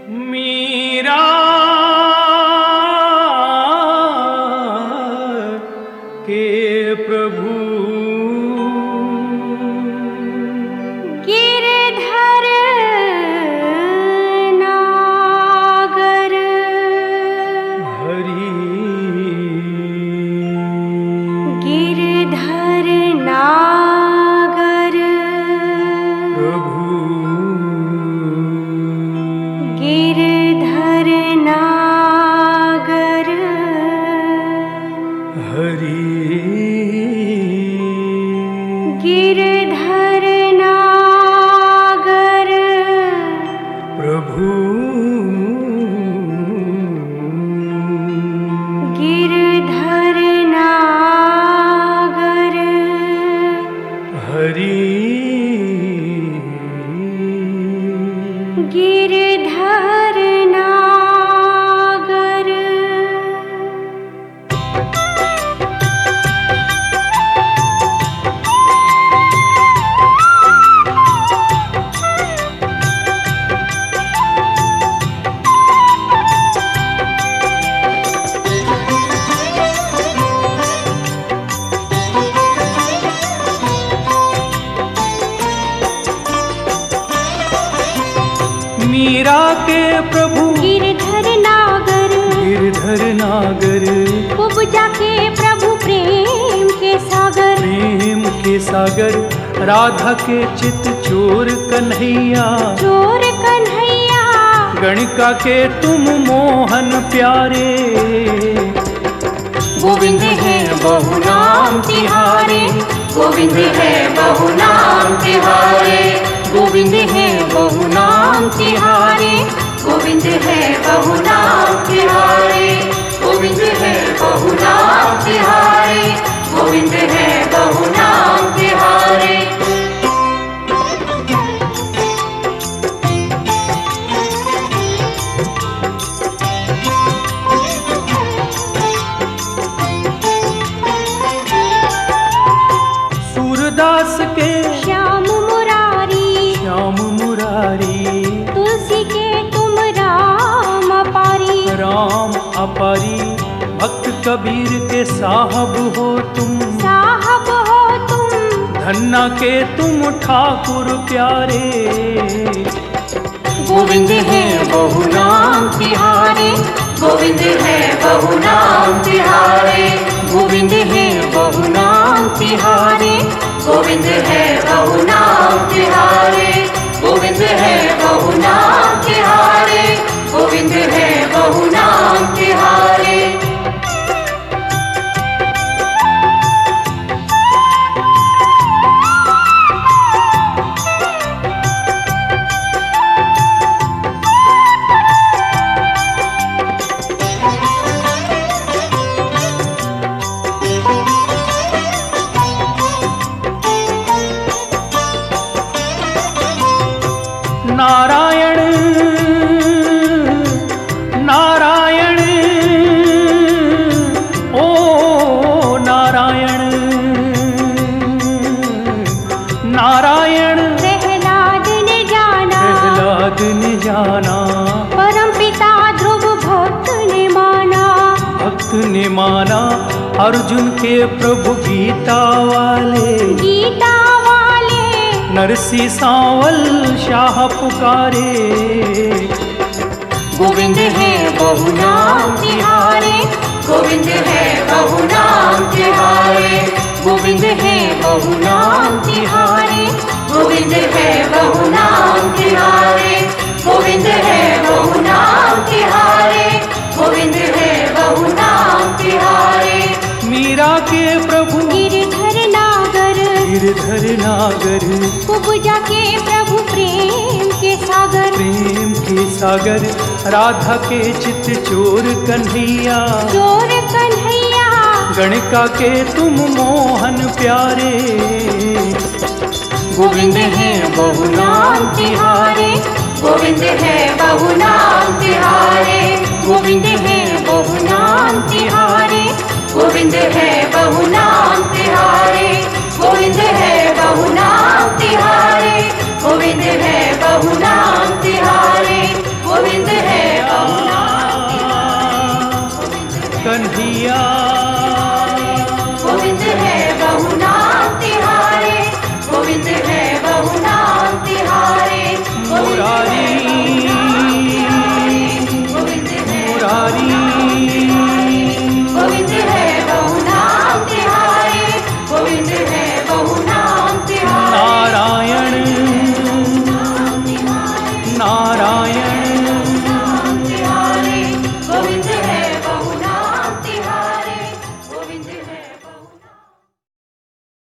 मीरा के प्रभु गिरधर नागर हरि गिरधर नागर प्रभु गिरधर नागर हरि गिरधर नागर प्रभु गिरधर नागर हरि गिरधर नागर मीरा के प्रभु गिरधर नागर गिरधर नागर उपजा के प्रभु प्रेम के सागर प्रेम के सागर राधा के चित चोर कन्हैया चोर कन्हैया गणिका के तुम मोहन प्यारे गोविंद है बहु नाम तिहारे गोविंद है बहु नाम तिहारे गोविंद है बहु नाम तिहारे गोविंद है बहु नाम तिहारे गोविंद है बहु नाम तिहारे गोविंद है बहु नाम तिहारे सूरदास के श्याम मुरारी श्याम मुरारी तुलसी के तुम राम पारी राम अपारी भक्त कबीर के साहब हो तुम साहब हो तुम धन्ना के तुम ठाकुर प्यारे गोविंद है बहु नाम तिहारे गोविंद है बहु नाम तिहारे गोविंद है बहु नाम तिहारे गोविंद है बहु नाम तिहारे गोविंद है बहु नाम तिहारे गोविंद है बहु नाम तिहारे नारायण नारायण ओ नारायण नारायण प्रहलाद ने जाना प्रहलाद ने जाना परम पिता ध्रुव भक्त ने माना भक्त ने माना अर्जुन के प्रभु गीता वाले गीता वाले नरसी सांवल शाह पुकारे गोविंद है बहु नाम तिहारे गोविंद है बहु नाम तिहारे गोविंद है बहु नाम तिहारे गोविंद है बहु नाम तिहारे गोविंद है बहु नाम तिहारे गोविंद है बहु नाम तिहारे मीरा के प्रभु गिरधर नागर गिरधर नागर उपजा के प्रभु प्रेम के सागर प्रेम के सागर राधा के चित चोर कन्हैया चोर कन्हैया गणिका के तुम मोहन प्यारे गोविंद है बहु नाम तिहारे गोविंद है बहु नाम तिहारे गोविंद है बहु नाम तिहारे गोविंद है बहु नाम तिहारे गोविंद है बहु नाम तिहारे गोविंद है बहु नाम तिहारे गोविंद नारायण